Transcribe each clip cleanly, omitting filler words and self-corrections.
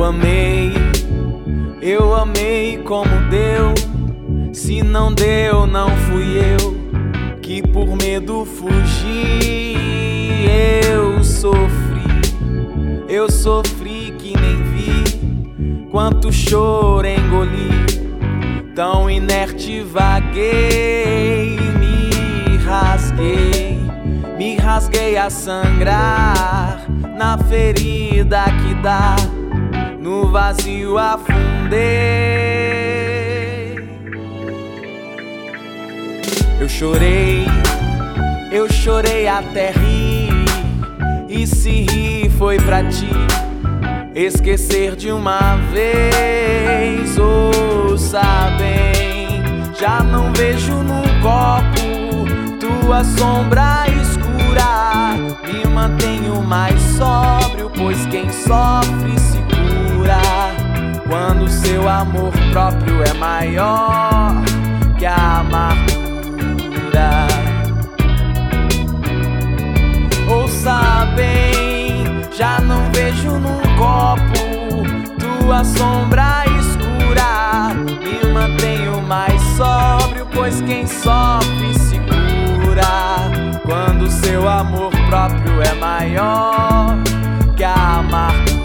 Eu amei como deu. Se não deu, não fui eu que por medo fugi. Eu sofri que nem vi quanto choro engoli. Tão inerte vaguei, me rasguei a sangrar na ferida que dá, no vazio afundei. Eu chorei até rir, e se rir foi pra ti esquecer de uma vez. Ouça bem, já não vejo num copo tua sombra escura. Me mantenho mais sóbrio, pois quem sofre se cura quando seu amor próprio é maior que a amargura. Ouça bem, já não vejo num copo tua sombra escura. Me mantenho mais sóbrio, pois quem sofre se cura quando seu amor próprio é maior que a amargura.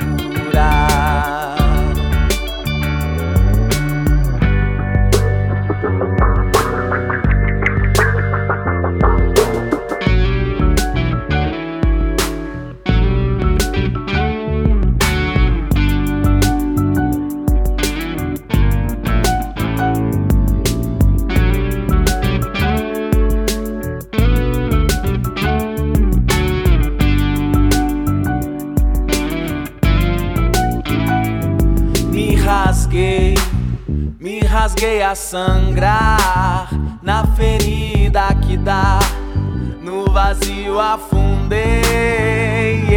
Me rasguei a sangrar na ferida que dá, no vazio afundei.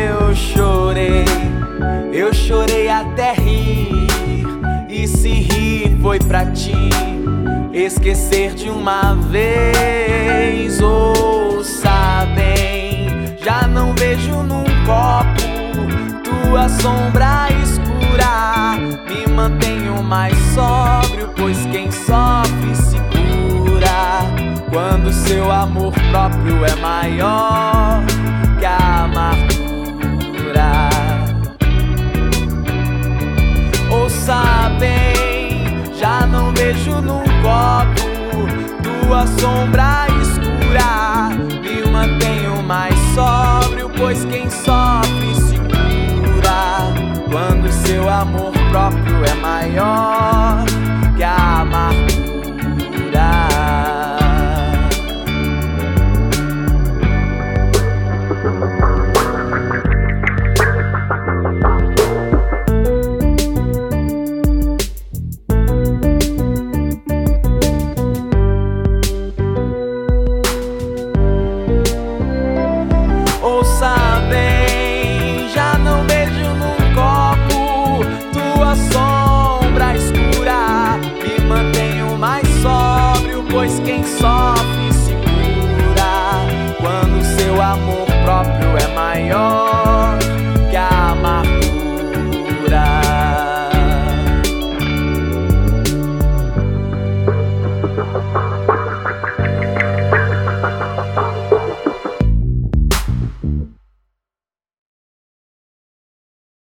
Eu chorei até rir, e se rir foi pra ti esquecer de uma vez. Ouça bem, já não vejo num copo tua sombra escura. Me mantenho mais sóbrio, pois quem sofre se cura quando seu amor próprio é maior que a amargura. Ouça bem, já não vejo num copo tua sombra escura. Me mantenho mais sóbrio, pois quem sofre se cura quando seu amor próprio é maior